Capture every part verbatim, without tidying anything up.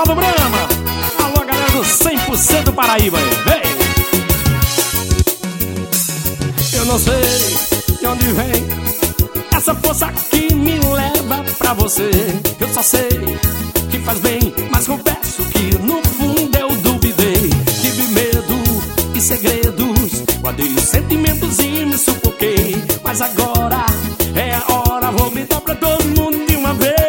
Roda Brama. Alô, galera do cem por cento Paraíba. Vem! Eu não sei de onde vem essa força que me leva pra você. Eu só sei que faz bem, mas confesso que no fundo eu duvidei. Tive medo e segredos, guardei sentimentos e me sufoquei. Mas agora é a hora, vou gritar pra todo mundo de uma vez.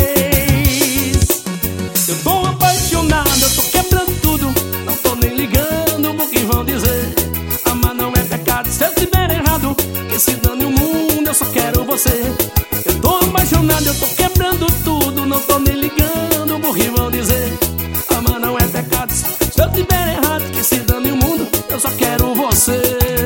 Eu tô apaixonado, eu tô quebrando tudo, não tô nem ligando pro que vão dizer. Amar não é pecado, se eu tiver errado, que se dane o mundo, eu só quero você. Eu tô apaixonado, eu tô quebrando tudo, não tô nem ligando pro que vão dizer. Amar não é pecado, se eu tiver errado, que se dane o mundo, eu só quero você.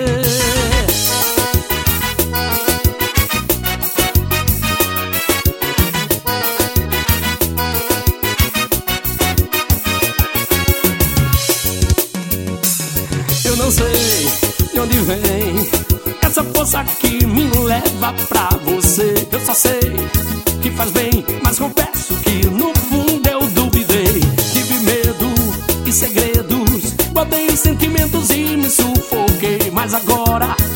Eu não sei de onde vem essa força que me leva pra você. Eu só sei que faz bem, mas confesso que no fundo eu duvidei. Tive medo e segredos, guardei sentimentos e me sufoquei. Mas agora